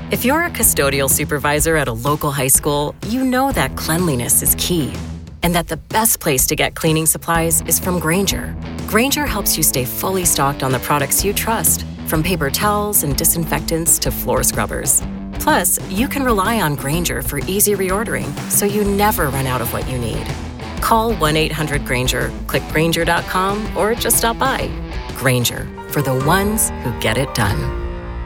If you're a custodial supervisor at a local high school, you know that cleanliness is key, and that the best place to get cleaning supplies is from Grainger. Grainger helps you stay fully stocked on the products you trust, from paper towels and disinfectants to floor scrubbers. Plus, you can rely on Grainger for easy reordering, so you never run out of what you need. Call 1-800-GRAINGER, click Grainger.com, or just stop by. Grainger, for the ones who get it done.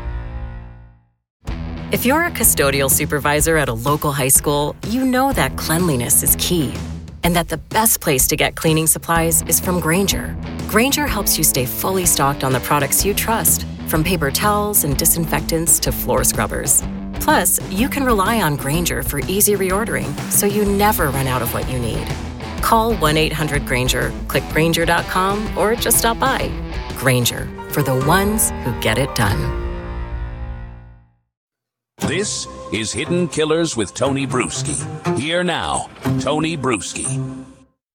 If you're a custodial supervisor at a local high school, you know that cleanliness is key, and that the best place to get cleaning supplies is from Grainger. Grainger helps you stay fully stocked on the products you trust, from paper towels and disinfectants to floor scrubbers. Plus, you can rely on Grainger for easy reordering, so you never run out of what you need. Call 1-800-GRAINGER, click Grainger.com, or just stop by. Grainger, for the ones who get it done. This is Hidden Killers with Tony Bruschi. Here now, Tony Bruschi.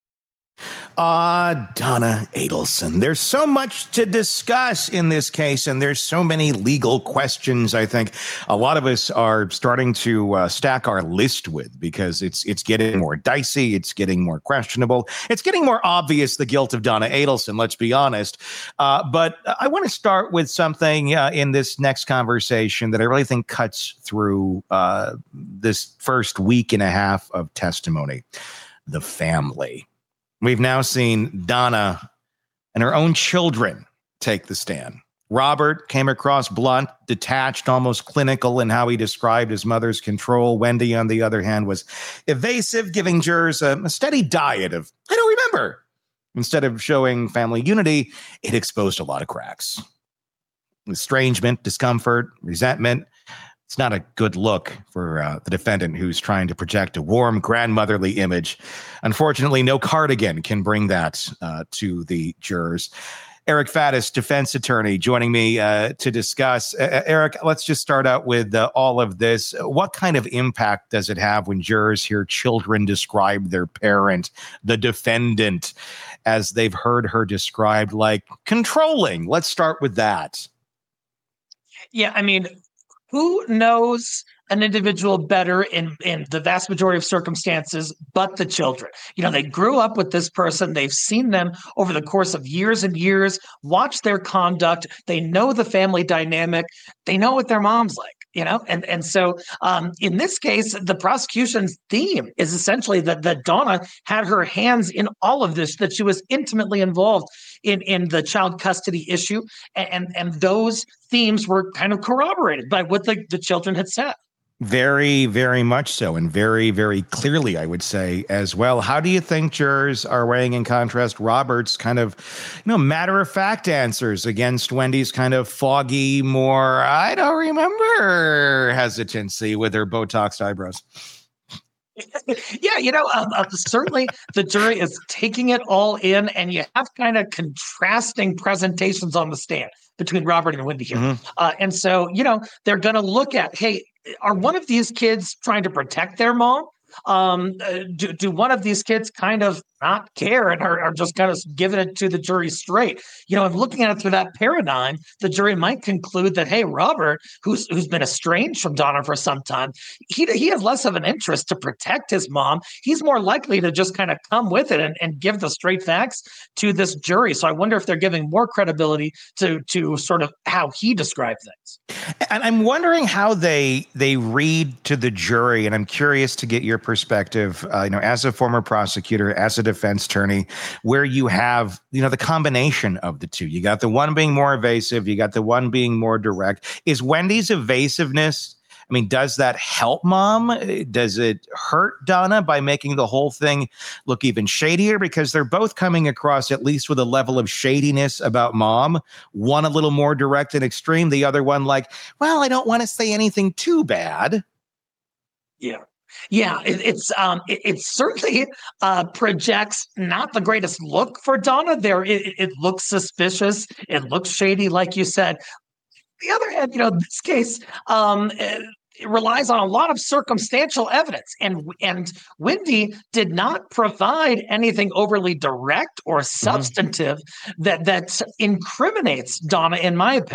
Donna Adelson. There's so much to discuss in this case, and there's so many legal questions I think a lot of us are starting to stack our list with, because it's getting more dicey, it's getting more questionable, it's getting more obvious, the guilt of Donna Adelson, let's be honest. But I want to start with something in this next conversation that I really think cuts through this first week and a half of testimony: the family. We've now seen Donna and her own children take the stand. Robert came across blunt, detached, almost clinical in how he described his mother's control. Wendy, on the other hand, was evasive, giving jurors a steady diet of, "I don't remember." Instead of showing family unity, it exposed a lot of cracks. Estrangement, discomfort, resentment. It's not a good look for the defendant, who's trying to project a warm grandmotherly image. Unfortunately, no cardigan can bring that to the jurors. Eric Faddis, defense attorney, joining me to discuss. Eric, let's just start out with all of this. What kind of impact does it have when jurors hear children describe their parent, the defendant, as they've heard her described like controlling? Let's start with that. Yeah, I mean, who knows an individual better in the vast majority of circumstances but the children? You know, they grew up with this person. They've seen them over the course of years and years, watch their conduct. They know the family dynamic. They know what their mom's like. You know, and so in this case, the prosecution's theme is essentially that Donna had her hands in all of this, that she was intimately involved in the child custody issue. And those themes were kind of corroborated by what the children had said. Very, very much so, and very, very clearly, I would say, as well. How do you think jurors are weighing, in contrast, Robert's kind of, matter-of-fact answers against Wendy's kind of foggy, more, I don't remember hesitancy with her Botoxed eyebrows? Yeah, certainly the jury is taking it all in, and you have kind of contrasting presentations on the stand between Robert and Wendy here. Mm-hmm. And so, they're going to look at, hey, are one of these kids trying to protect their mom? Do one of these kids kind of not care and are just kind of giving it to the jury straight? And looking at it through that paradigm, the jury might conclude that, hey, Robert, who's been estranged from Donna for some time, he has less of an interest to protect his mom. He's more likely to just kind of come with it and give the straight facts to this jury. So I wonder if they're giving more credibility to sort of how he described things. And I'm wondering how they read to the jury, and I'm curious to get your perspective, as a former prosecutor, as a defense attorney, where you have, the combination of the two. You got the one being more evasive, you got the one being more direct. Is Wendy's evasiveness, does that help mom? Does it hurt Donna by making the whole thing look even shadier? Because they're both coming across at least with a level of shadiness about mom. One a little more direct and extreme. The other one like, well, I don't want to say anything too bad. Yeah. Yeah, it certainly projects not the greatest look for Donna there. It looks suspicious. It looks shady, like you said. The other hand, this case it relies on a lot of circumstantial evidence, and Wendy did not provide anything overly direct or substantive that incriminates Donna, in my opinion.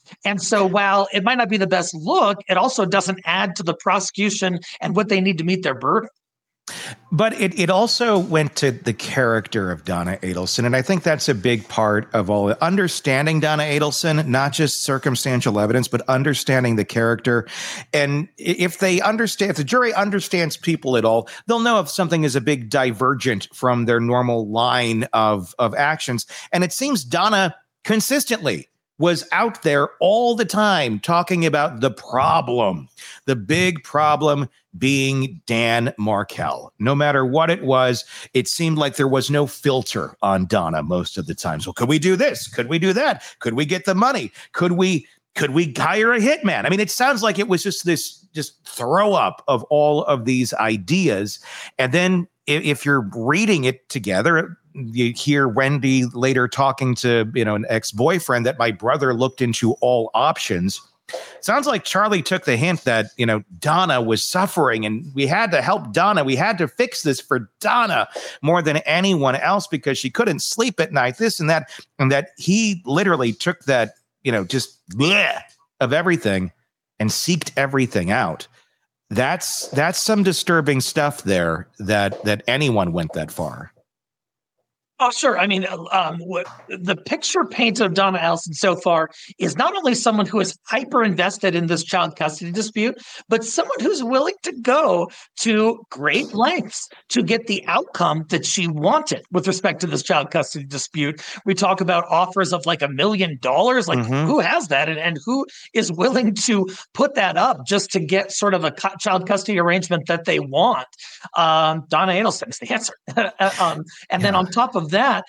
And so while it might not be the best look, it also doesn't add to the prosecution and what they need to meet their burden. But it also went to the character of Donna Adelson. And I think that's a big part of all understanding Donna Adelson, not just circumstantial evidence, but understanding the character. And if the jury understands people at all, they'll know if something is a big divergent from their normal line of actions. And it seems Donna consistently was out there all the time talking about the big problem being Dan Markel. No matter what it was, it seemed like there was no filter on Donna most of the time. So could we do this? Could we do that? Could we get the money? Could we hire a hitman? I mean, it sounds like it was just throw up of all of these ideas. And then if you're reading it together, you hear Wendy later talking to, an ex-boyfriend that my brother looked into all options. Sounds like Charlie took the hint that, Donna was suffering and we had to help Donna. We had to fix this for Donna more than anyone else because she couldn't sleep at night, this and that he literally took that, just bleh of everything and seeked everything out. That's some disturbing stuff there that anyone went that far. Oh, sure. I mean, what the picture painted of Donna Adelson so far is not only someone who is hyper invested in this child custody dispute, but someone who's willing to go to great lengths to get the outcome that she wanted with respect to this child custody dispute. We talk about offers of like $1 million. Like, who has that? And who is willing to put that up just to get sort of a child custody arrangement that they want? Donna Adelson is the answer. And then on top of that,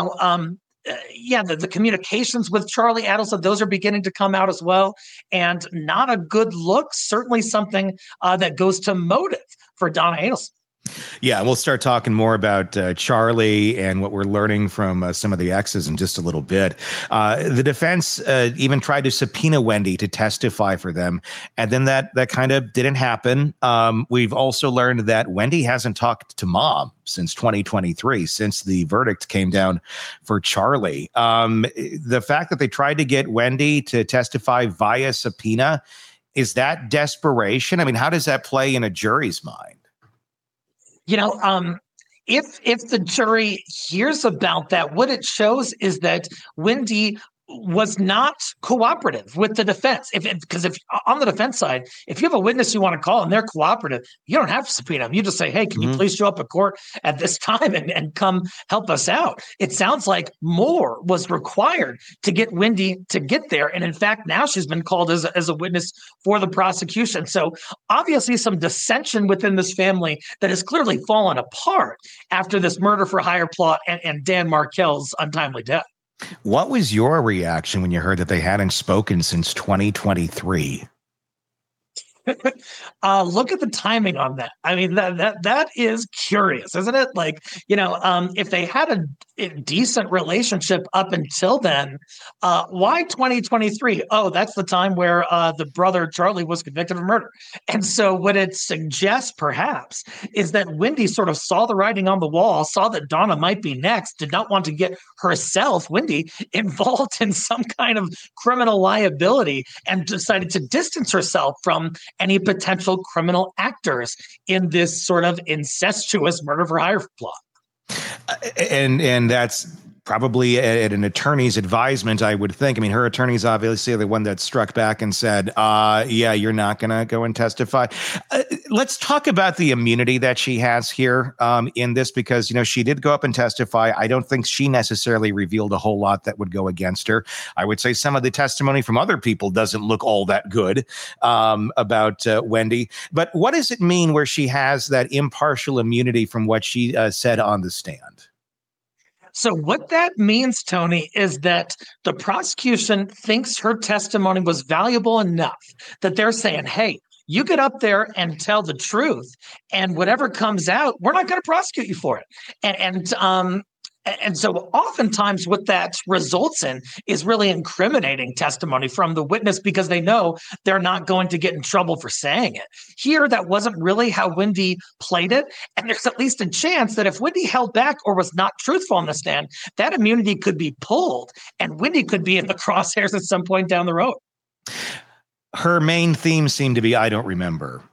the communications with Charlie Adelson, those are beginning to come out as well. And not a good look, certainly something that goes to motive for Donna Adelson. Yeah, we'll start talking more about Charlie and what we're learning from some of the exes in just a little bit. The defense even tried to subpoena Wendy to testify for them, and then that kind of didn't happen. We've also learned that Wendy hasn't talked to Mom since 2023, since the verdict came down for Charlie. The fact that they tried to get Wendy to testify via subpoena, is that desperation? I mean, how does that play in a jury's mind? If the jury hears about that, what it shows is that Wendy was not cooperative with the defense. Because if on the defense side, if you have a witness you want to call and they're cooperative, you don't have to subpoena them. You just say, hey, can you please show up at court at this time and come help us out? It sounds like more was required to get Wendy to get there. And in fact, now she's been called as a witness for the prosecution. So obviously some dissension within this family that has clearly fallen apart after this murder for hire plot and Dan Markel's untimely death. What was your reaction when you heard that they hadn't spoken since 2023? Look at the timing on that. I mean, that is curious, isn't it? Like, if they had a decent relationship up until then, why 2023? Oh, that's the time where the brother Charlie was convicted of murder. And so what it suggests perhaps is that Wendy sort of saw the writing on the wall, saw that Donna might be next, did not want to get herself, Wendy, involved in some kind of criminal liability and decided to distance herself from any potential criminal actors in this sort of incestuous murder for hire plot. And that's probably at an attorney's advisement, I would think. I mean, her attorney's obviously the one that struck back and said, yeah, you're not going to go and testify. Let's talk about the immunity that she has here in this, because, she did go up and testify. I don't think she necessarily revealed a whole lot that would go against her. I would say some of the testimony from other people doesn't look all that good about Wendy. But what does it mean where she has that impartial immunity from what she said on the stand? So what that means, Tony, is that the prosecution thinks her testimony was valuable enough that they're saying, hey, you get up there and tell the truth, and whatever comes out, we're not going to prosecute you for it. And so oftentimes what that results in is really incriminating testimony from the witness because they know they're not going to get in trouble for saying it. Here, that wasn't really how Wendy played it. And there's at least a chance that if Wendy held back or was not truthful on the stand, that immunity could be pulled and Wendy could be in the crosshairs at some point down the road. Her main theme seemed to be, I don't remember.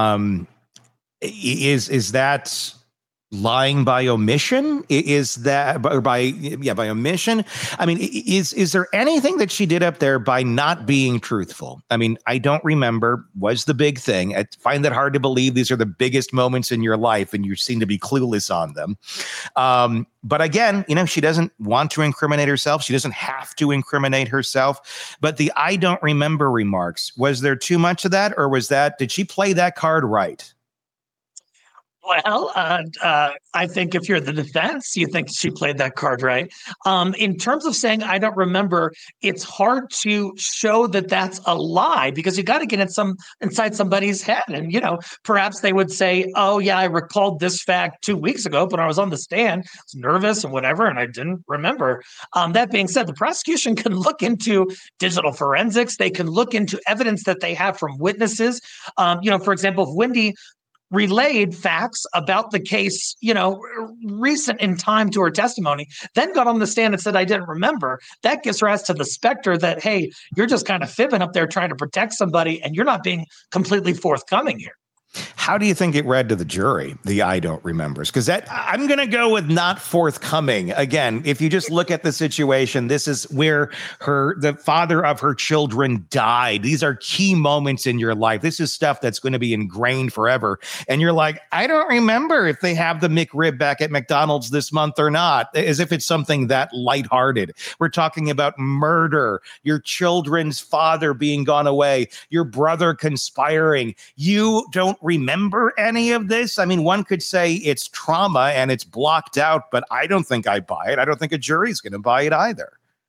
Is that lying by omission? Is that by omission? I mean, is there anything that she did up there by not being truthful? I mean, I don't remember was the big thing. I find that hard to believe. These are the biggest moments in your life and you seem to be clueless on them. But again, she doesn't want to incriminate herself. She doesn't have to incriminate herself. But the I don't remember remarks, was there too much of that, or did she play that card right? Well, I think if you're the defense, you think she played that card right. In terms of saying, I don't remember, it's hard to show that that's a lie because you got to get inside somebody's head. And, perhaps they would say, oh, yeah, I recalled this fact 2 weeks ago, but I was on the stand, I was nervous and whatever, and I didn't remember. That being said, the prosecution can look into digital forensics. They can look into evidence that they have from witnesses. For example, if Wendy relayed facts about the case, recent in time to her testimony, then got on the stand and said, I didn't remember. That gives rise to the specter that, hey, you're just kind of fibbing up there trying to protect somebody and you're not being completely forthcoming here. How do you think it read to the jury, the I don't remembers? Because I'm going to go with not forthcoming. Again, if you just look at the situation, this is where the father of her children died. These are key moments in your life. This is stuff that's going to be ingrained forever. And you're like, I don't remember if they have the McRib back at McDonald's this month or not, as if it's something that lighthearted. We're talking about murder, your children's father being gone away, your brother conspiring. You don't remember any of this? I mean, one could say it's trauma and it's blocked out, but I don't think I buy it. I don't think a jury's going to buy it either.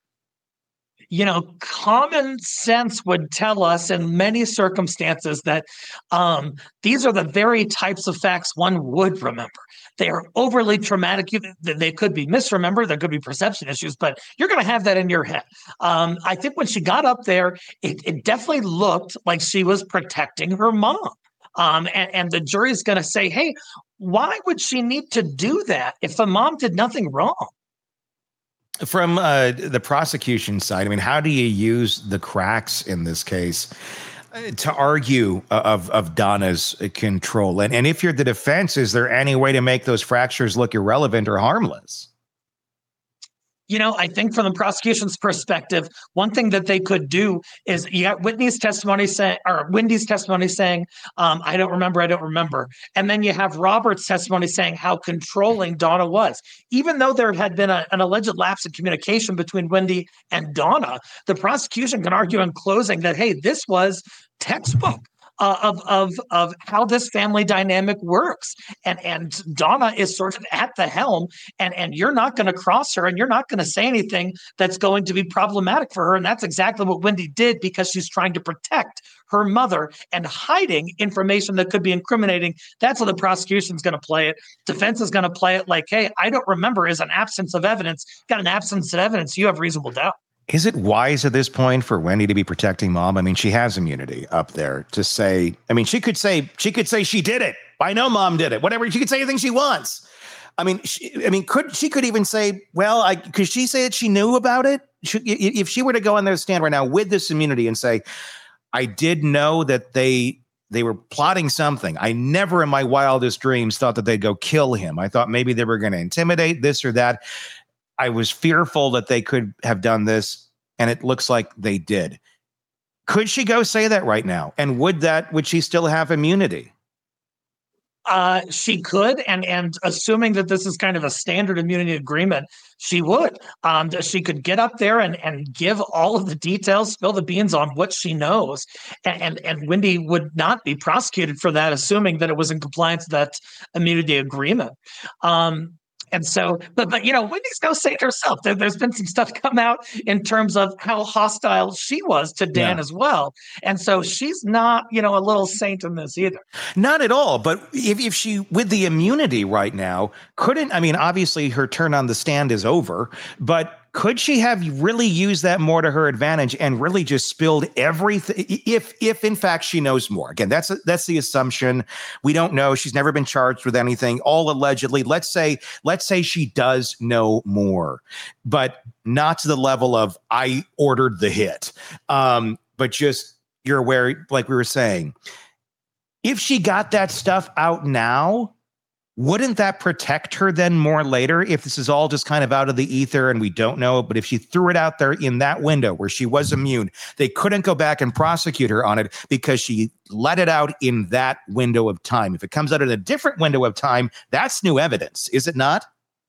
Common sense would tell us in many circumstances that these are the very types of facts one would remember. They are overly traumatic. They could be misremembered. There could be perception issues, but you're going to have that in your head. I think when she got up there, it definitely looked like she was protecting her mom. And the jury is going to say, hey, why would she need to do that if the mom did nothing wrong? From the prosecution side, I mean, how do you use the cracks in this case to argue of Donna's control? And if you're the defense, is there any way to make those fractures look irrelevant or harmless? I think from the prosecution's perspective, one thing that they could do is you got Wendy's testimony saying, I don't remember. And then you have Robert's testimony saying how controlling Donna was. Even though there had been an alleged lapse in communication between Wendy and Donna, the prosecution can argue in closing that, hey, this was textbook of how this family dynamic works. And Donna is sort of at the helm, and you're not going to cross her and you're not going to say anything that's going to be problematic for her. And that's exactly what Wendy did because she's trying to protect her mother and hiding information that could be incriminating. That's how the prosecution's going to play it. Defense is going to play it like, hey, I don't remember is an absence of evidence. Got an absence of evidence. You have reasonable doubt. Is it wise at this point for Wendy to be protecting mom? I mean, she has immunity up there to say, I mean, she could say she did it. I know mom did it. Whatever. She could say anything she wants. I mean, she could even say, well, could she say that she knew about it? If she were to go on their stand right now with this immunity and say, I did know that they were plotting something. I never in my wildest dreams thought that they'd go kill him. I thought maybe they were going to intimidate this or that. I was fearful that they could have done this, and it looks like they did. Could she go say that right now? And would she still have immunity? She could, and assuming that this is kind of a standard immunity agreement, she would. She could get up there and give all of the details, spill the beans on what she knows, and Wendy would not be prosecuted for that, assuming that it was in compliance with that immunity agreement. And so, but Wendy's no saint herself. There's been some stuff come out in terms of how hostile she was to Dan as well. And so she's not, a little saint in this either. Not at all. But if she, with the immunity right now, obviously her turn on the stand is over, but could she have really used that more to her advantage and really just spilled everything? If in fact she knows more, again, that's the assumption. We don't know. She's never been charged with anything. All allegedly. Let's say she does know more, but not to the level of I ordered the hit. but just you're aware, like we were saying, if she got that stuff out now, wouldn't that protect her then more later if this is all just kind of out of the ether and we don't know? But if she threw it out there in that window where she was immune, they couldn't go back and prosecute her on it because she let it out in that window of time. If it comes out in a different window of time, that's new evidence, is it not?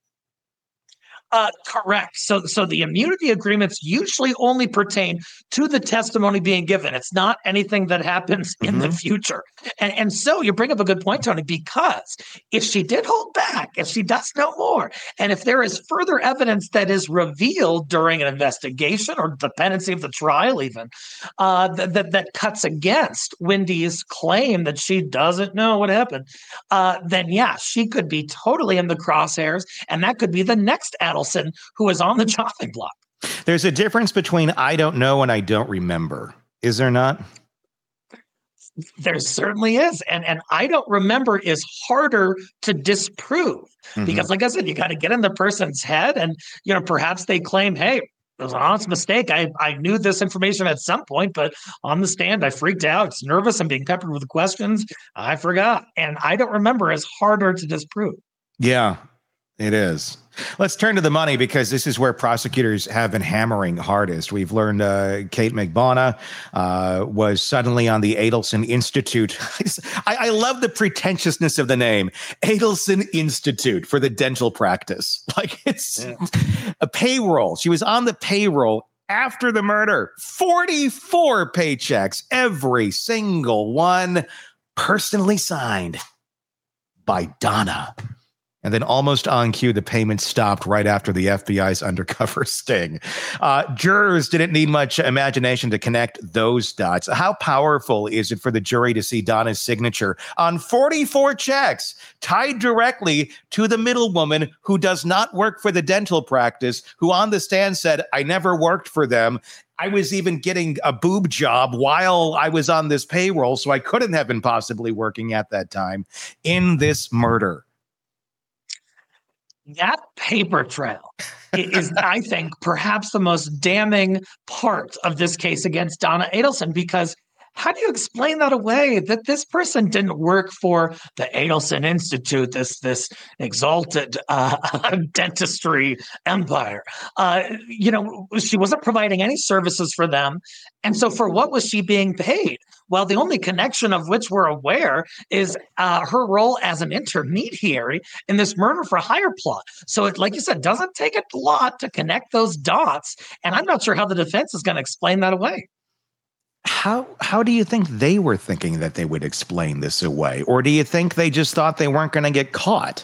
Correct. So the immunity agreements usually only pertain to the testimony being given. It's not anything that happens in the future. And so you bring up a good point, Tony, because if she did hold back, if she does know more, and if there is further evidence that is revealed during an investigation or the pendency of the trial even, that cuts against Wendy's claim that she doesn't know what happened, then yeah, she could be totally in the crosshairs, and that could be the next Adelson who is on the chopping block. There's a difference between I don't know and I don't remember. Is there not? There certainly is. And I don't remember is harder to disprove because, like I said, you got to get in the person's head and, perhaps they claim, hey, it was an honest mistake. I knew this information at some point, but on the stand, I freaked out. It's nervous. I'm being peppered with questions. I forgot. And I don't remember is harder to disprove. Yeah, it is. Let's turn to the money because this is where prosecutors have been hammering hardest. We've learned Kate McBona was suddenly on the Adelson Institute. I love the pretentiousness of the name, Adelson Institute for the dental practice. Like it's a payroll. She was on the payroll after the murder. 44 paychecks, every single one personally signed by Donna. And then almost on cue, the payment stopped right after the FBI's undercover sting. Jurors didn't need much imagination to connect those dots. How powerful is it for the jury to see Donna's signature on 44 checks tied directly to the middlewoman who does not work for the dental practice, who on the stand said, I never worked for them. I was even getting a boob job while I was on this payroll, so I couldn't have been possibly working at that time in this murder. That paper trail is, I think, perhaps the most damning part of this case against Donna Adelson, because how do you explain that away? That this person didn't work for the Adelson Institute, this exalted dentistry empire. She wasn't providing any services for them. And so for what was she being paid? Well, the only connection of which we're aware is her role as an intermediary in this murder for hire plot. So it, like you said, doesn't take a lot to connect those dots. And I'm not sure how the defense is going to explain that away. How do you think they were thinking that they would explain this away? Or do you think they just thought they weren't going to get caught?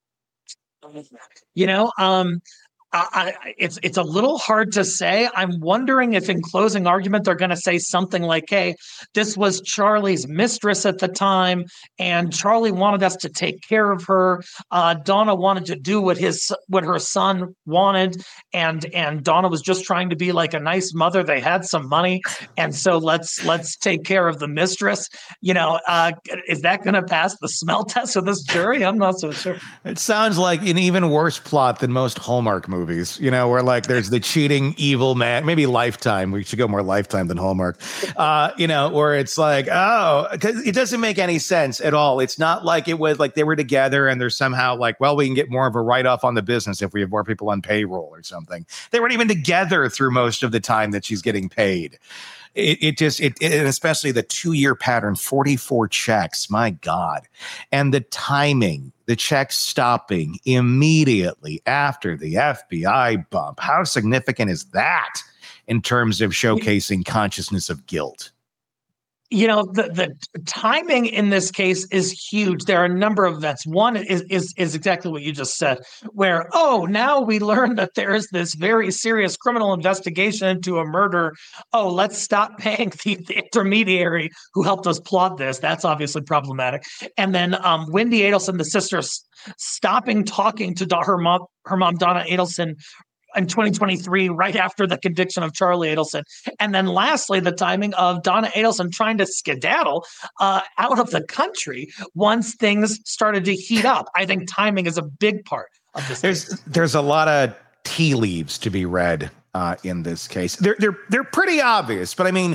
It's a little hard to say. I'm wondering if in closing argument, they're going to say something like, hey, this was Charlie's mistress at the time, and Charlie wanted us to take care of her. Donna wanted to do what her son wanted, and Donna was just trying to be like a nice mother. They had some money, and so let's take care of the mistress. Is that going to pass the smell test of this jury? I'm not so sure. It sounds like an even worse plot than most Hallmark movies. Where like there's the cheating evil man, maybe Lifetime. We should go more Lifetime than Hallmark. Where it's like, because it doesn't make any sense at all. It's not like it was like they were together and they're somehow like, well, we can get more of a write-off on the business if we have more people on payroll or something. They weren't even together through most of the time that she's getting paid. And especially the 2-year pattern, 44 checks, my God. And the timing, the checks stopping immediately after the FBI bump. How significant is that in terms of showcasing consciousness of guilt? The timing in this case is huge. There are a number of events. One is exactly what you just said, where, now we learn that there is this very serious criminal investigation into a murder. Oh, let's stop paying the intermediary who helped us plot this. That's obviously problematic. And then Wendy Adelson, the sister, stopping talking to her mom, Donna Adelson, in 2023, right after the conviction of Charlie Adelson. And then lastly, the timing of Donna Adelson trying to skedaddle out of the country once things started to heat up. I think timing is a big part of this. There's a lot of tea leaves to be read in this case. They're pretty obvious, but I mean,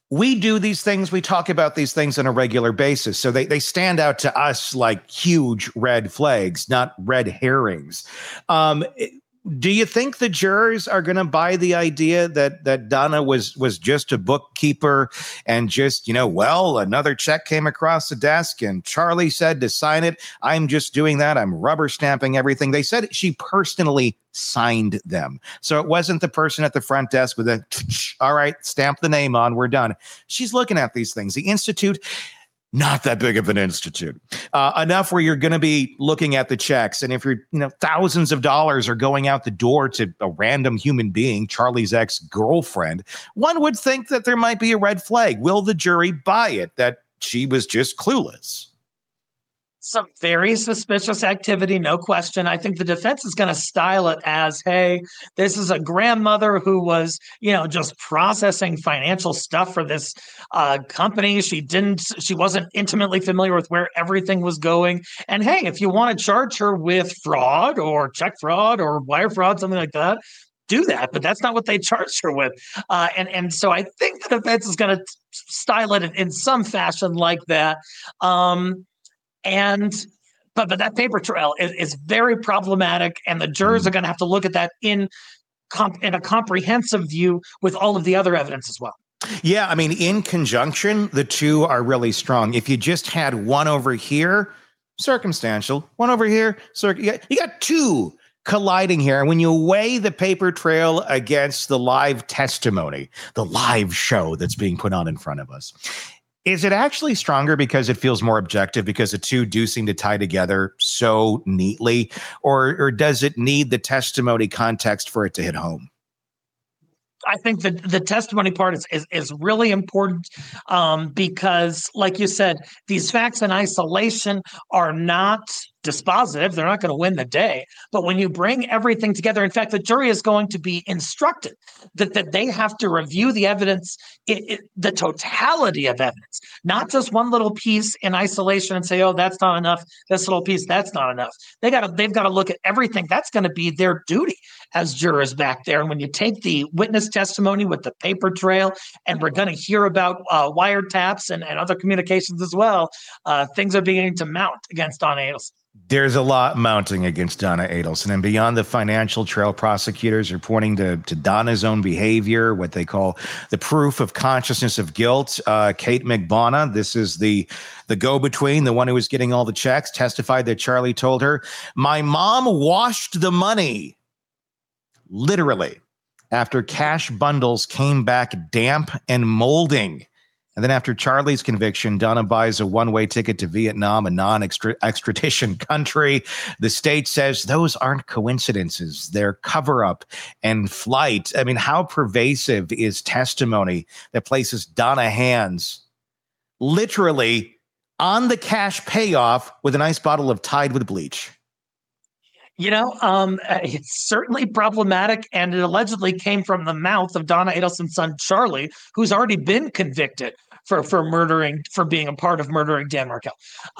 we do these things. We talk about these things on a regular basis. So they stand out to us like huge red flags, not red herrings. Do you think the jurors are going to buy the idea that Donna was just a bookkeeper and just, another check came across the desk and Charlie said to sign it? I'm just doing that. I'm rubber stamping everything. They said she personally signed them. So it wasn't the person at the front desk with a, all right, stamp the name on, we're done. She's looking at these things. The Institute, not that big of an institute, enough where you're going to be looking at the checks. And if you're, thousands of dollars are going out the door to a random human being, Charlie's ex-girlfriend, one would think that there might be a red flag. Will the jury buy it that she was just clueless? Some very suspicious activity, no question. I think the defense is going to style it as, hey, this is a grandmother who was, just processing financial stuff for this company. She wasn't intimately familiar with where everything was going. And hey, if you want to charge her with fraud or check fraud or wire fraud, something like that, do that, but that's not what they charged her with. And so I think the defense is going to style it in some fashion like that. But that paper trail is very problematic, and the jurors are going to have to look at that in a comprehensive view with all of the other evidence as well. Yeah, I mean, in conjunction, the two are really strong. If you just had one over here, circumstantial, one over here, you got two colliding here. And when you weigh the paper trail against the live testimony, the live show that's being put on in front of us, is it actually stronger because it feels more objective because the two do seem to tie together so neatly, or does it need the testimony context for it to hit home? I think the testimony part is really important because, like you said, these facts in isolation are not dispositive. They're not going to win the day. But when you bring everything together, in fact, the jury is going to be instructed that they have to review the evidence, the totality of evidence, not just one little piece in isolation and say, oh, that's not enough. This little piece, that's not enough. They've got to look at everything. That's going to be their duty as jurors back there. And when you take the witness testimony with the paper trail, and we're going to hear about wiretaps and other communications as well, things are beginning to mount against Donna Adelson. There's a lot mounting against Donna Adelson, and beyond the financial trail, prosecutors are pointing to Donna's own behavior, what they call the proof of consciousness of guilt. Kate McBonna, this is the go-between, the one who was getting all the checks, testified that Charlie told her, "My mom washed the money," literally, after cash bundles came back damp and molding. And then after Charlie's conviction, Donna buys a one-way ticket to Vietnam, a non-extradition country. The state says those aren't coincidences. They're cover-up and flight. I mean, how pervasive is testimony that places Donna hands literally on the cash payoff with a nice bottle of Tide with bleach? It's certainly problematic, and it allegedly came from the mouth of Donna Adelson's son, Charlie, who's already been convicted for being a part of murdering Dan Markel.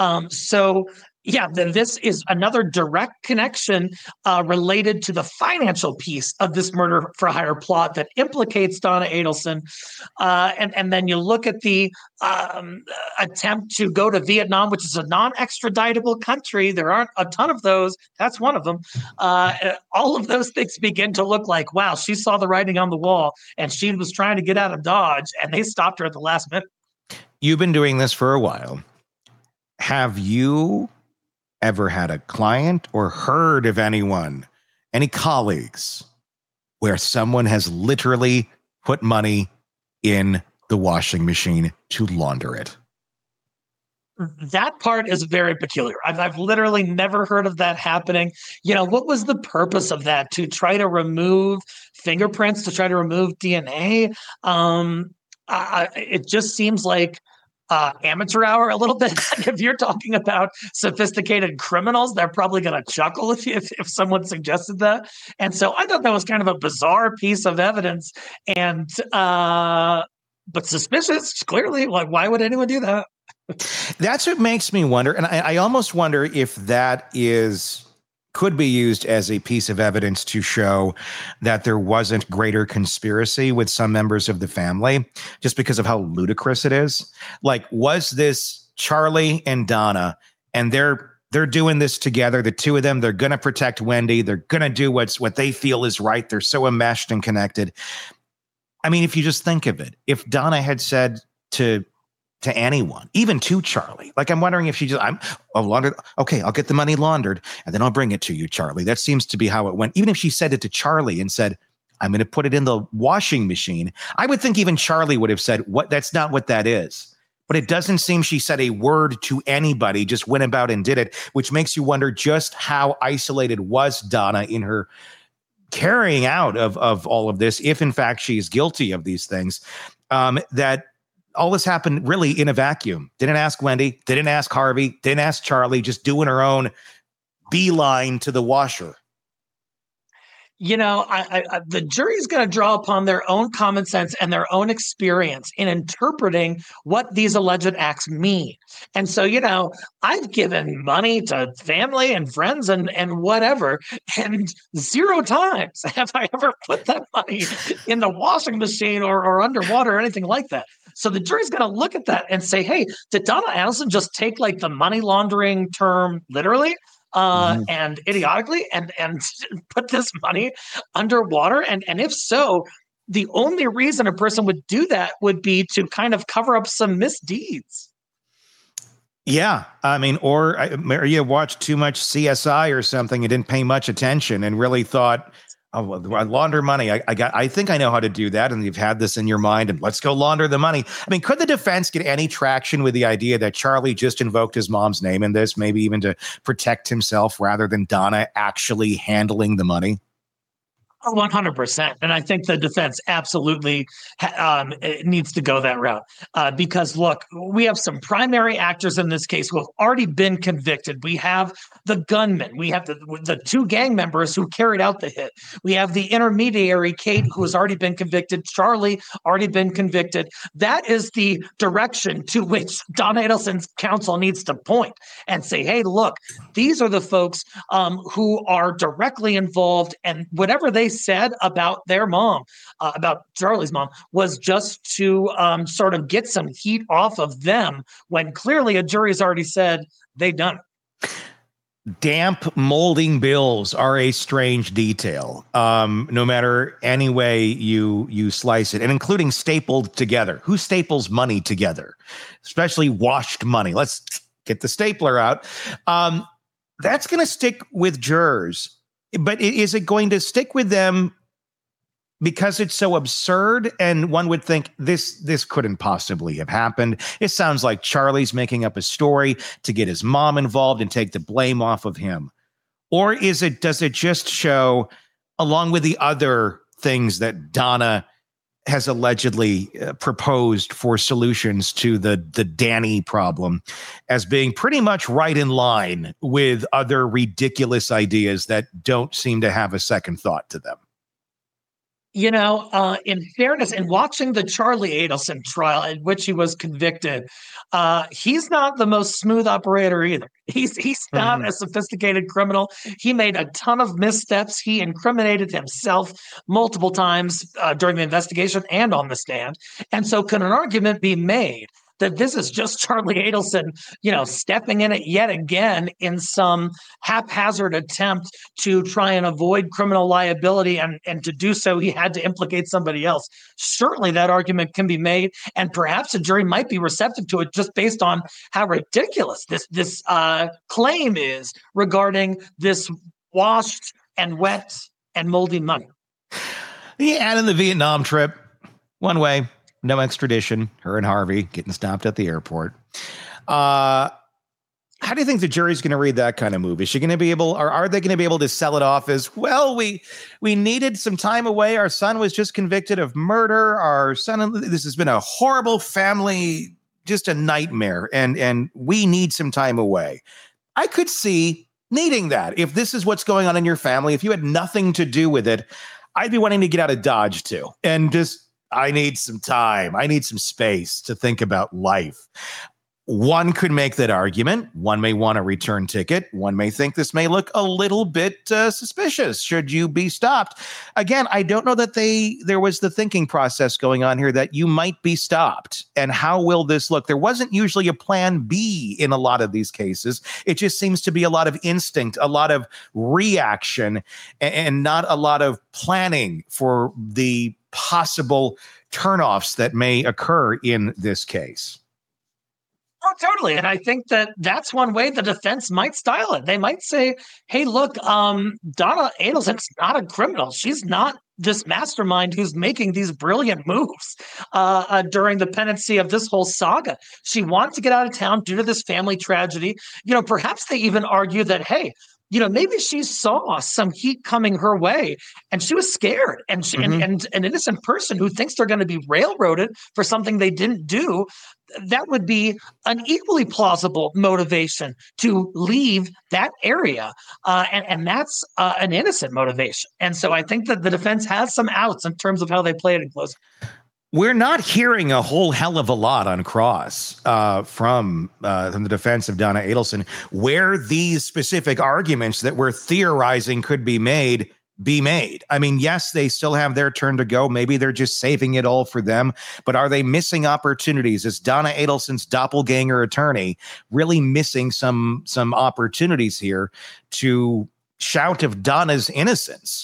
This is another direct connection related to the financial piece of this murder for hire plot that implicates Donna Adelson. And then you look at the attempt to go to Vietnam, which is a non-extraditable country. There aren't a ton of those. That's one of them. All of those things begin to look like, wow, she saw the writing on the wall and she was trying to get out of Dodge and they stopped her at the last minute. You've been doing this for a while. Have you ever had a client or heard of anyone, any colleagues, where someone has literally put money in the washing machine to launder it? That part is very peculiar. I've literally never heard of that happening. What was the purpose of that? To try to remove fingerprints, to try to remove DNA? It just seems like amateur hour a little bit. If you're talking about sophisticated criminals, they're probably going to chuckle if someone suggested that. And so I thought that was kind of a bizarre piece of evidence, and but suspicious, clearly. Like, why would anyone do that? That's what makes me wonder. And I almost wonder if that is could be used as a piece of evidence to show that there wasn't greater conspiracy with some members of the family, just because of how ludicrous it is. Like, was this Charlie and Donna, and they're doing this together, the two of them, they're going to protect Wendy. They're going to do what they feel is right. They're so enmeshed and connected. I mean, if you just think of it, if Donna had said to anyone, even to Charlie, like, I'm wondering if she just, okay, I'll get the money laundered and then I'll bring it to you, Charlie. That seems to be how it went. Even if she said it to Charlie and said, I'm going to put it in the washing machine, I would think even Charlie would have said, that's not what that is. But it doesn't seem she said a word to anybody, just went about and did it, which makes you wonder just how isolated was Donna in her carrying out of all of this, if in fact she is guilty of these things, that all this happened really in a vacuum. Didn't ask Wendy, didn't ask Harvey, didn't ask Charlie, just doing her own beeline to the washer. You know, the jury's going to draw upon their own common sense and their own experience in interpreting what these alleged acts mean. And so, you know, I've given money to family and friends and whatever, and 0 times have I ever put that money in the washing machine or underwater or anything like that. So the jury's going to look at that and say, hey, did Donna Adelson just take like the money laundering term literally? And idiotically and put this money underwater? And if so, the only reason a person would do that would be to kind of cover up some misdeeds. Yeah. I mean, or you watched too much CSI or something and didn't pay much attention and really thought, oh, well, I launder money. I think I know how to do that. And you've had this in your mind and let's go launder the money. I mean, could the defense get any traction with the idea that Charlie just invoked his mom's name in this, maybe even to protect himself rather than Donna actually handling the money? 100%. And I think the defense absolutely needs to go that route because, look, we have some primary actors in this case who have already been convicted. We have the gunman. We have the 2 gang members who carried out the hit. We have the intermediary, Kate, who has already been convicted. Charlie, already been convicted. That is the direction to which Donna Adelson's counsel needs to point and say, hey, look, these are the folks who are directly involved, and whatever they said about their mom, about Charlie's mom, was just to sort of get some heat off of them when clearly a jury's already said they've done it. Damp molding bills are a strange detail, no matter any way you slice it, and including stapled together. Who staples money together, especially washed money? Let's get the stapler out. That's going to stick with jurors. But is it going to stick with them because it's so absurd? And one would think this couldn't possibly have happened. It sounds like Charlie's making up a story to get his mom involved and take the blame off of him. Or does it just show, along with the other things that Donna has allegedly proposed for solutions to the Danny problem, as being pretty much right in line with other ridiculous ideas that don't seem to have a second thought to them? You know, in fairness, in watching the Charlie Adelson trial in which he was convicted, he's not the most smooth operator either. He's not a sophisticated criminal. He made a ton of missteps. He incriminated himself multiple times during the investigation and on the stand. And so can an argument be made that this is just Charlie Adelson, you know, stepping in it yet again in some haphazard attempt to try and avoid criminal liability, and to do so, he had to implicate somebody else? Certainly that argument can be made, and perhaps a jury might be receptive to it just based on how ridiculous this claim is regarding this washed and wet and moldy money. Yeah, and in the Vietnam trip, one way. No extradition. Her and Harvey getting stopped at the airport. How do you think the jury's going to read that kind of move? Is she going to be able, or are they going to be able to sell it off as, well, we needed some time away. Our son was just convicted of murder. This has been a horrible family, just a nightmare. And we need some time away. I could see needing that. If this is what's going on in your family, if you had nothing to do with it, I'd be wanting to get out of Dodge too. And just, I need some time. I need some space to think about life. One could make that argument. One may want a return ticket. One may think this may look a little bit suspicious. Should you be stopped? Again, I don't know that there was the thinking process going on here that you might be stopped. And how will this look? There wasn't usually a plan B in a lot of these cases. It just seems to be a lot of instinct, a lot of reaction, and not a lot of planning for the possible turnoffs that may occur in this case. Oh, totally. And I think that that's one way the defense might style it. They might say, hey, look, Donna Adelson's not a criminal. She's not this mastermind who's making these brilliant moves during the pendency of this whole saga. She wanted to get out of town due to this family tragedy. Perhaps they even argue that, hey, maybe she saw some heat coming her way and she was scared. And and an innocent person who thinks they're going to be railroaded for something they didn't do, that would be an equally plausible motivation to leave that area. And that's an innocent motivation. And so I think that the defense has some outs in terms of how they play it in closing. We're not hearing a whole hell of a lot on cross from the defense of Donna Adelson, where these specific arguments that we're theorizing could be made. I mean, yes, they still have their turn to go. Maybe they're just saving it all for them. But are they missing opportunities? Is Donna Adelson's doppelganger attorney really missing some opportunities here to shout of Donna's innocence?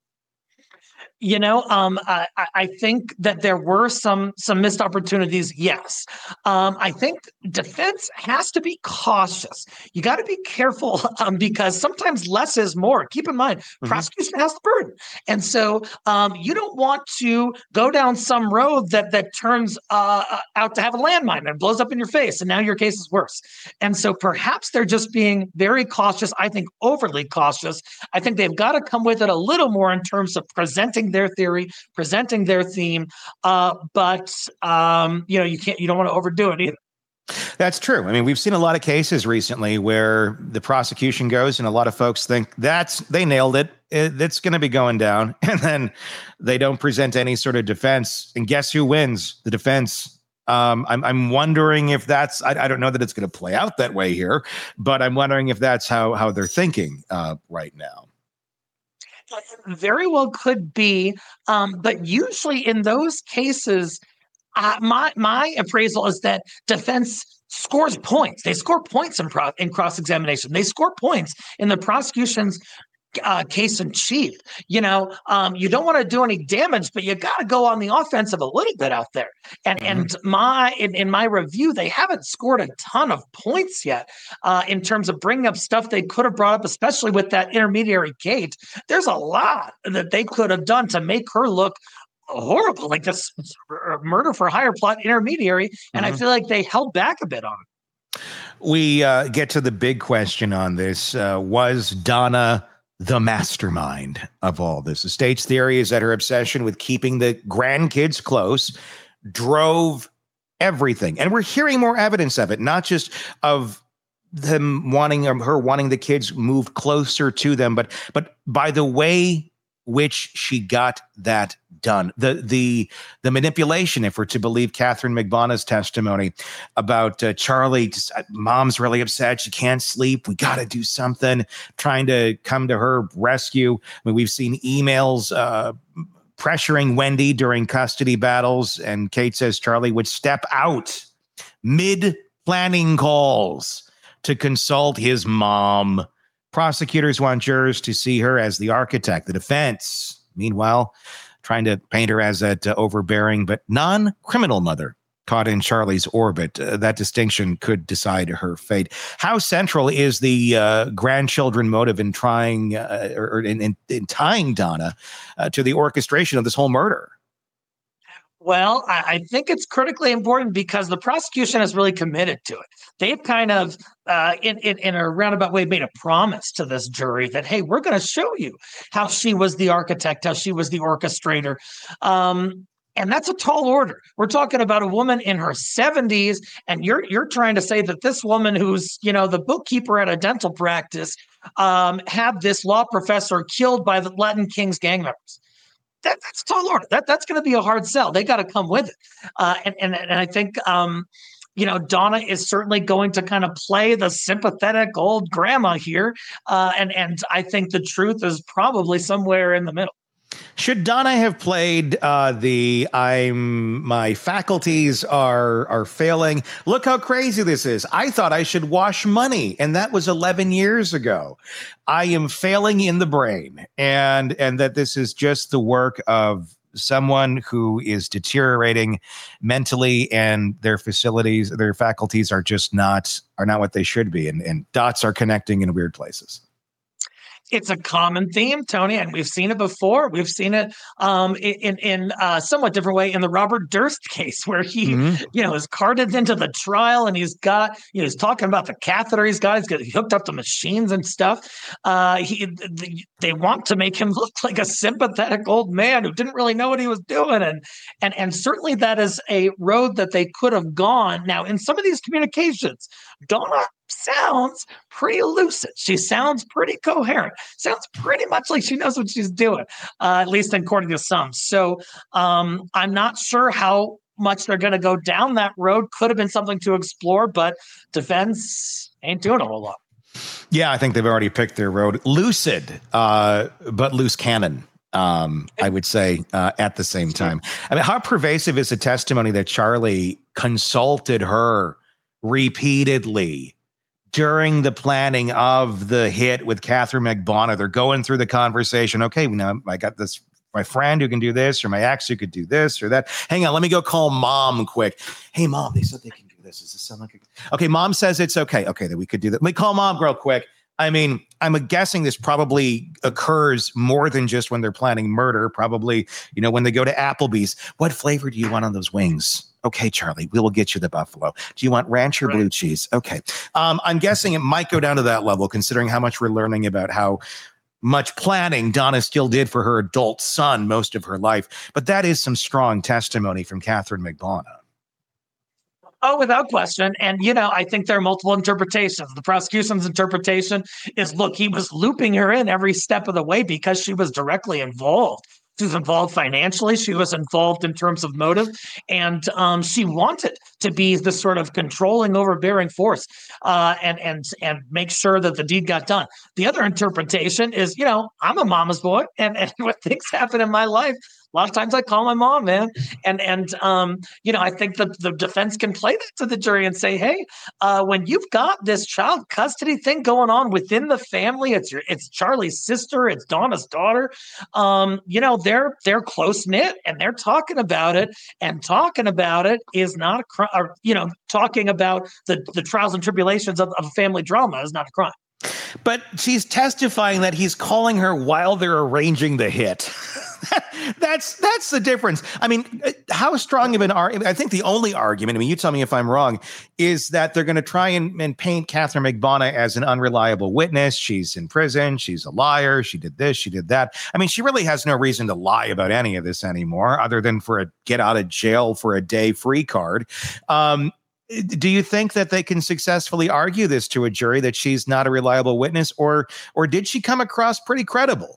I think that there were some missed opportunities. Yes. I think defense has to be cautious. You got to be careful because sometimes less is more. Keep in mind, prosecution has the burden. And so you don't want to go down some road that turns out to have a landmine and blows up in your face. And now your case is worse. And so perhaps they're just being very cautious. I think overly cautious. I think they've got to come with it a little more in terms of presenting their theory, presenting their theme, but you don't want to overdo it either. That's true. I mean, we've seen a lot of cases recently where the prosecution goes and a lot of folks think they nailed it. It's going to be going down. And then they don't present any sort of defense. And guess who wins? The defense. I'm wondering if that's, I don't know that it's going to play out that way here, but I'm wondering if that's how they're thinking right now. Very well could be, but usually in those cases, my appraisal is that defense scores points. They score points in cross-examination. They score points in the prosecution's case in chief. You don't want to do any damage, but you got to go on the offensive a little bit out there. And in my review, they haven't scored a ton of points yet in terms of bringing up stuff they could have brought up, especially with that intermediary Kate. There's a lot that they could have done to make her look horrible, like this murder for hire plot intermediary. And I feel like they held back a bit on it. We get to the big question on this. Was Donna the mastermind of all this? The state's theory is that her obsession with keeping the grandkids close drove everything. And we're hearing more evidence of it, not just of them wanting the kids moved closer to them, but by the way which she got that done. The manipulation, if we're to believe Catherine McBona's testimony about Charlie, mom's really upset. She can't sleep. We got to do something, trying to come to her rescue. I mean, we've seen emails pressuring Wendy during custody battles. And Kate says Charlie would step out mid-planning calls to consult his mom. Prosecutors want jurors to see her as the architect. The defense, meanwhile, trying to paint her as that overbearing but non-criminal mother caught in Charlie's orbit. That distinction could decide her fate. How central is the grandchildren motive in trying or in tying Donna to the orchestration of this whole murder? Well, I think it's critically important because the prosecution is really committed to it. They've kind of, in a roundabout way, made a promise to this jury that, hey, we're going to show you how she was the architect, how she was the orchestrator. And that's a tall order. We're talking about a woman in her 70s, and you're trying to say that this woman who's, the bookkeeper at a dental practice had this law professor killed by the Latin Kings gang members. That's a tall order. That's going to be a hard sell. They got to come with it. And I think Donna is certainly going to kind of play the sympathetic old grandma here. And I think the truth is probably somewhere in the middle. Should Donna have played my faculties are failing. Look how crazy this is. I thought I should wash money, and that was 11 years ago. I am failing in the brain, and that this is just the work of someone who is deteriorating mentally, and their faculties are just not what they should be, and dots are connecting in weird places. It's a common theme, Tony, and we've seen it before. We've seen it in a somewhat different way in the Robert Durst case, where he, is carted into the trial, and he's got, he's talking about the catheter he's got. He's got hooked up to machines and stuff. They want to make him look like a sympathetic old man who didn't really know what he was doing, and certainly that is a road that they could have gone. Now, in some of these communications, Donna sounds pretty lucid. She sounds pretty coherent. Sounds pretty much like she knows what she's doing, at least according to some. So I'm not sure how much they're going to go down that road. Could have been something to explore, but defense ain't doing a whole lot. Yeah, I think they've already picked their road. Lucid, but loose cannon. I would say at the same time. I mean, how pervasive is the testimony that Charlie consulted her repeatedly during the planning of the hit with Catherine McBono? They're going through the conversation. Okay, now I got this, my friend who can do this, or my ex who could do this or that. Hang on, let me go call mom quick. Hey, mom, they said they can do this. Does this sound like okay, mom says it's okay. Okay, that we could do that. Let me call mom real quick. I mean, I'm guessing this probably occurs more than just when they're planning murder. Probably, when they go to Applebee's. What flavor do you want on those wings? Okay, Charlie, we will get you the buffalo. Do you want ranch or blue cheese? Okay. I'm guessing it might go down to that level, considering how much we're learning about how much planning Donna still did for her adult son most of her life. But that is some strong testimony from Catherine McBono. Oh, without question. And, I think there are multiple interpretations. The prosecution's interpretation is, look, he was looping her in every step of the way because she was directly involved. She was involved financially. She was involved in terms of motive. And she wanted to be the sort of controlling, overbearing force and make sure that the deed got done. The other interpretation is, I'm a mama's boy. And when things happen in my life, a lot of times I call my mom, man. And I think that the defense can play that to the jury and say, hey, when you've got this child custody thing going on within the family, it's Charlie's sister, it's Donna's daughter, they're close knit and they're talking about it, and talking about it is not a crime. Talking about the trials and tribulations of family drama is not a crime. But she's testifying that he's calling her while they're arranging the hit. That's the difference. I mean, how strong of an argument? I think the only argument, you tell me if I'm wrong, is that they're going to try and paint Catherine McBono as an unreliable witness. She's in prison. She's a liar. She did this. She did that. I mean, she really has no reason to lie about any of this anymore, other than for a get out of jail for a day free card. Do you think that they can successfully argue this to a jury that she's not a reliable witness, or did she come across pretty credible?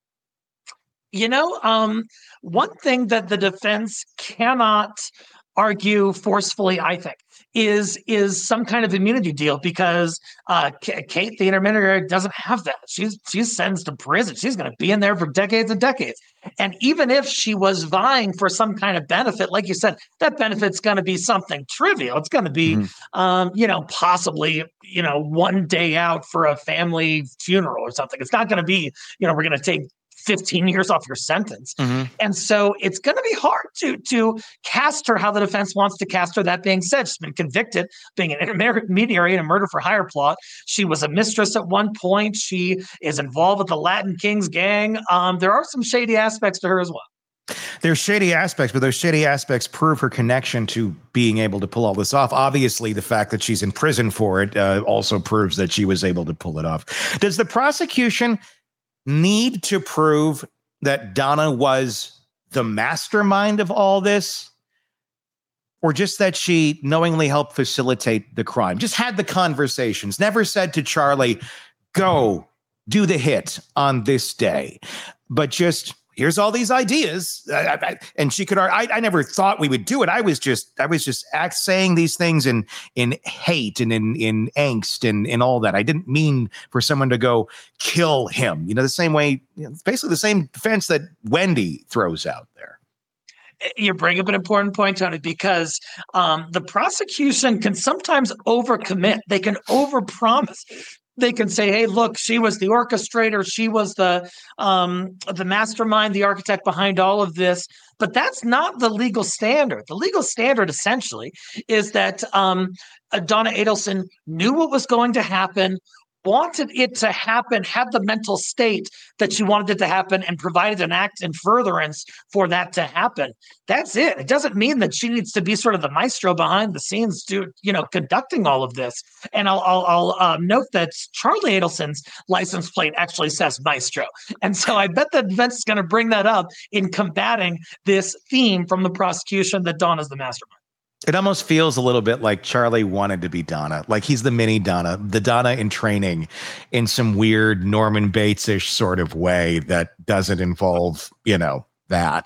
One thing that the defense cannot argue forcefully, I think, is some kind of immunity deal, because Kate, the intermediary, doesn't have that. She's sentenced to prison. She's going to be in there for decades and decades. And even if she was vying for some kind of benefit, like you said, that benefit's going to be something trivial. It's going to be, possibly, 1 day out for a family funeral or something. It's not going to be, we're going to take 15 years off your sentence. Mm-hmm. And so it's going to be hard to cast her how the defense wants to cast her. That being said, she's been convicted being an intermediary in a murder for hire plot. She was a mistress at one point. She is involved with the Latin Kings gang. There are some shady aspects to her as well. There's shady aspects, but those shady aspects prove her connection to being able to pull all this off. Obviously, the fact that she's in prison for it also proves that she was able to pull it off. Does the prosecution need to prove that Donna was the mastermind of all this, or just that she knowingly helped facilitate the crime? Just had the conversations, never said to Charlie, go do the hit on this day, but just here's all these ideas. And she could, I never thought we would do it. I was just saying these things in hate and in angst and all that. I didn't mean for someone to go kill him, the same way, it's basically the same defense that Wendy throws out there. You bring up an important point, Tony, because the prosecution can sometimes overcommit. They can overpromise. They can say, hey, look, she was the orchestrator. She was the mastermind, the architect behind all of this. But that's not the legal standard. The legal standard essentially is that Donna Adelson knew what was going to happen, wanted it to happen, had the mental state that she wanted it to happen, and provided an act in furtherance for that to happen. That's it. It doesn't mean that she needs to be sort of the maestro behind the scenes, conducting all of this. And I'll note that Charlie Adelson's license plate actually says maestro. And so I bet the defense is going to bring that up in combating this theme from the prosecution that Donna's the mastermind. It almost feels a little bit like Charlie wanted to be Donna, like he's the mini Donna, the Donna in training in some weird Norman Bates-ish sort of way that doesn't involve, that.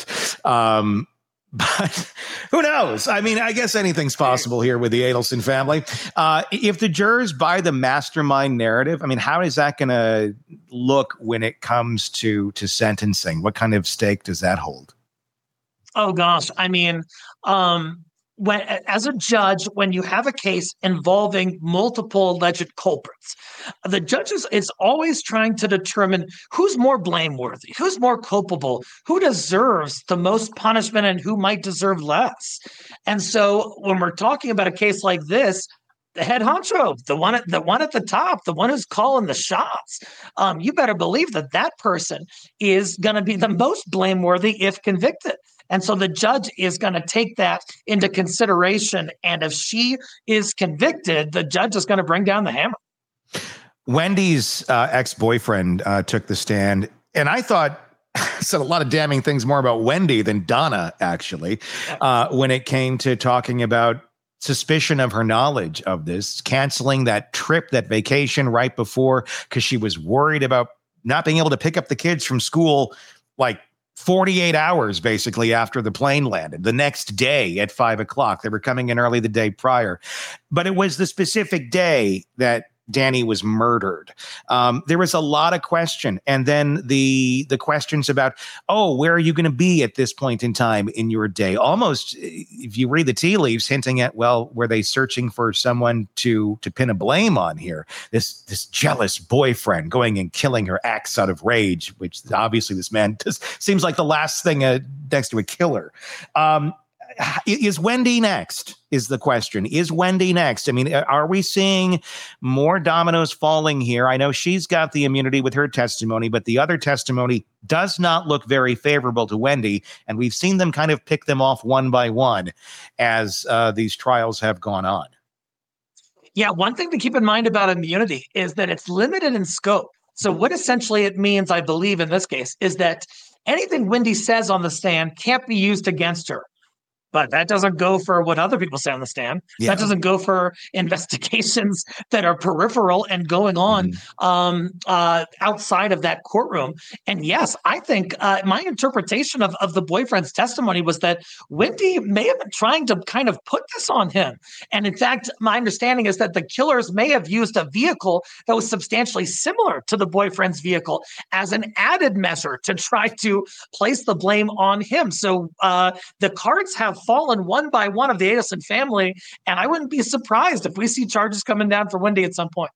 But who knows? I mean, I guess anything's possible here with the Adelson family. If the jurors buy the mastermind narrative, I mean, how is that going to look when it comes to sentencing? What kind of stake does that hold? Oh, gosh. I mean, when, as a judge, when you have a case involving multiple alleged culprits, the judge is always trying to determine who's more blameworthy, who's more culpable, who deserves the most punishment, and who might deserve less. And so when we're talking about a case like this, the head honcho, the one at the top, the one who's calling the shots, you better believe that person is going to be the most blameworthy if convicted. And so the judge is going to take that into consideration. And if she is convicted, the judge is going to bring down the hammer. Wendy's ex-boyfriend took the stand, and I thought said a lot of damning things more about Wendy than Donna, actually, when it came to talking about suspicion of her knowledge of this, canceling that trip, that vacation right before, because she was worried about not being able to pick up the kids from school, like 48 hours basically after the plane landed. The next day at 5:00, they were coming in early the day prior, but it was the specific day that Danny was murdered. There was a lot of question. And then the questions about, where are you going to be at this point in time in your day? Almost, if you read the tea leaves, hinting at, were they searching for someone to pin a blame on here? This jealous boyfriend going and killing her ex out of rage, which obviously this man seems like the last thing next to a killer. Is Wendy next? Is the question. Is Wendy next? I mean, are we seeing more dominoes falling here? I know she's got the immunity with her testimony, but the other testimony does not look very favorable to Wendy. And we've seen them kind of pick them off one by one as these trials have gone on. Yeah, one thing to keep in mind about immunity is that it's limited in scope. So what essentially it means, I believe in this case, is that anything Wendy says on the stand can't be used against her. But that doesn't go for what other people say on the stand. Yeah. That doesn't go for investigations that are peripheral and going on outside of that courtroom. And yes, I think my interpretation of the boyfriend's testimony was that Wendy may have been trying to kind of put this on him. And in fact, my understanding is that the killers may have used a vehicle that was substantially similar to the boyfriend's vehicle as an added measure to try to place the blame on him. So the cards have fallen one by one of the Adelson family, and I wouldn't be surprised if we see charges coming down for Wendy at some point.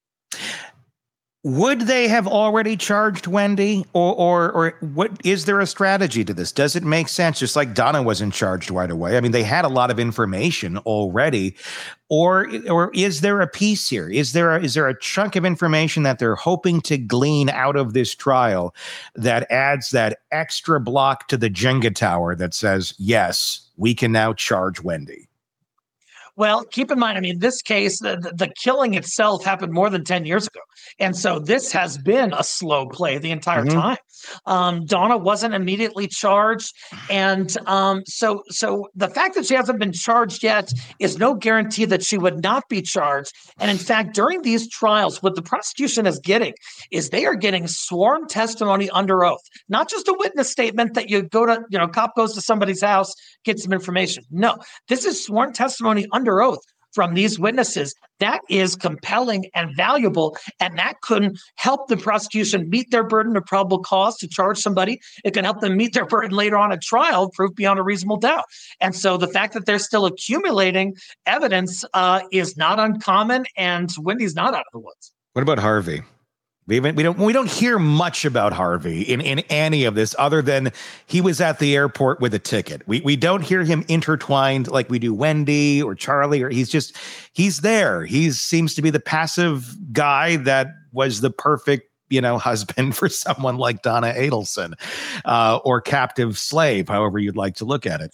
Would they have already charged Wendy, or what? Is there a strategy to this? Does it make sense? Just like Donna wasn't charged right away. I mean, they had a lot of information already, or is there a piece here? Is there a chunk of information that they're hoping to glean out of this trial that adds that extra block to the Jenga tower that says, yes, we can now charge Wendy? Well, keep in mind, I mean, this case, the killing itself happened more than 10 years ago. And so this has been a slow play the entire time. Donna wasn't immediately charged. And so the fact that she hasn't been charged yet is no guarantee that she would not be charged. And in fact, during these trials, what the prosecution is getting is they are getting sworn testimony under oath, not just a witness statement that you go to, cop goes to somebody's house, gets some information. No, this is sworn testimony under oath from these witnesses. That is compelling and valuable, and that could help the prosecution meet their burden of probable cause to charge somebody. It can help them meet their burden later on at trial, proof beyond a reasonable doubt. And so the fact that they're still accumulating evidence is not uncommon, and Wendy's not out of the woods. What about Harvey? We don't hear much about Harvey in any of this other than he was at the airport with a ticket. We don't hear him intertwined like we do Wendy or Charlie, or he's there. He seems to be the passive guy that was the perfect, husband for someone like Donna Adelson, or captive slave, however you'd like to look at it.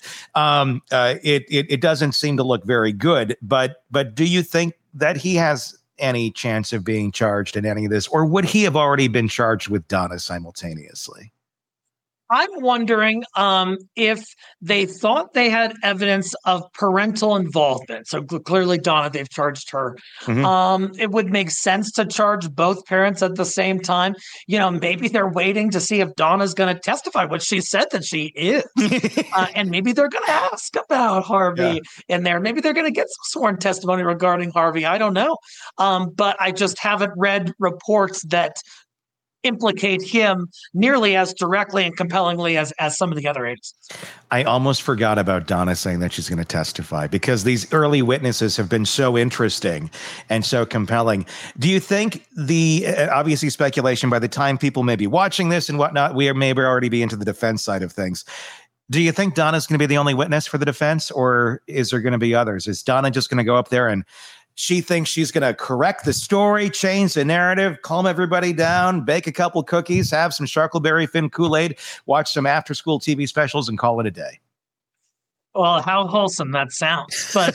It doesn't seem to look very good, but do you think that he has any chance of being charged in any of this, or would he have already been charged with Donna simultaneously? I'm wondering if they thought they had evidence of parental involvement. So clearly, Donna, they've charged her. Mm-hmm. It would make sense to charge both parents at the same time. Maybe they're waiting to see if Donna's going to testify, which she said that she is. And maybe they're going to ask about Harvey in there. Maybe they're going to get some sworn testimony regarding Harvey. I don't know. But I just haven't read reports that implicate him nearly as directly and compellingly as some of the other agencies. I almost forgot about Donna saying that she's going to testify, because these early witnesses have been so interesting and so compelling. Do you think obviously speculation, by the time people may be watching this and whatnot, we may already be into the defense side of things. Do you think Donna's going to be the only witness for the defense, or is there going to be others? Is Donna just going to go up there and she thinks she's going to correct the story, change the narrative, calm everybody down, bake a couple cookies, have some Sharkleberry Fin Kool-Aid, watch some after-school TV specials, and call it a day? Well, how wholesome that sounds. But,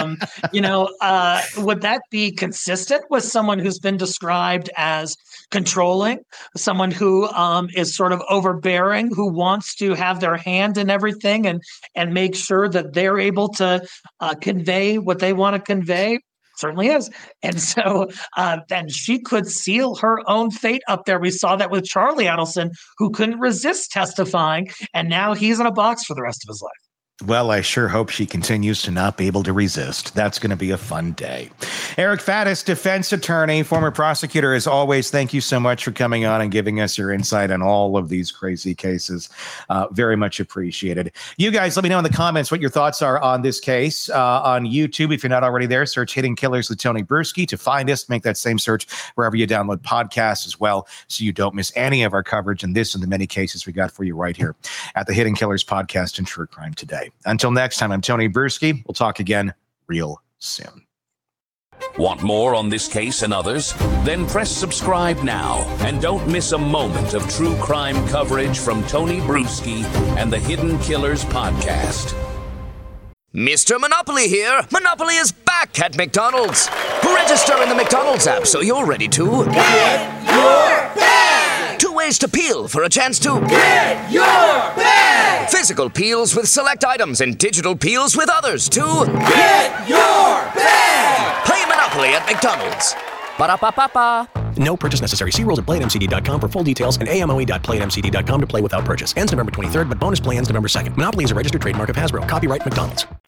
would that be consistent with someone who's been described as controlling, someone who is sort of overbearing, who wants to have their hand in everything and make sure that they're able to convey what they want to convey? Certainly is. And so then she could seal her own fate up there. We saw that with Charlie Adelson, who couldn't resist testifying, and now he's in a box for the rest of his life. Well, I sure hope she continues to not be able to resist. That's going to be a fun day. Eric Faddis, defense attorney, former prosecutor, as always, thank you so much for coming on and giving us your insight on all of these crazy cases. Very much appreciated. You guys, let me know in the comments what your thoughts are on this case. On YouTube, if you're not already there, search Hidden Killers with Tony Bruschi to find us. Make that same search wherever you download podcasts as well, so you don't miss any of our coverage in this and the many cases we got for you right here at the Hidden Killers podcast and True Crime Today. Until next time, I'm Tony Bruschi. We'll talk again real soon. Want more on this case and others? Then press subscribe now and don't miss a moment of true crime coverage from Tony Bruschi and the Hidden Killers podcast. Mr. Monopoly here. Monopoly is back at McDonald's. Register in the McDonald's app so you're ready to get your bag. 2 ways to peel for a chance to get your bag. Physical peels with select items and digital peels with others to get your bag. Play Monopoly at McDonald's. Ba-da-ba-ba-ba. No purchase necessary. See rules at PlayMCD.com for full details and AMOE.PlayMCD.com to play without purchase. Ends November 23rd, but bonus play ends November 2nd. Monopoly is a registered trademark of Hasbro. Copyright McDonald's.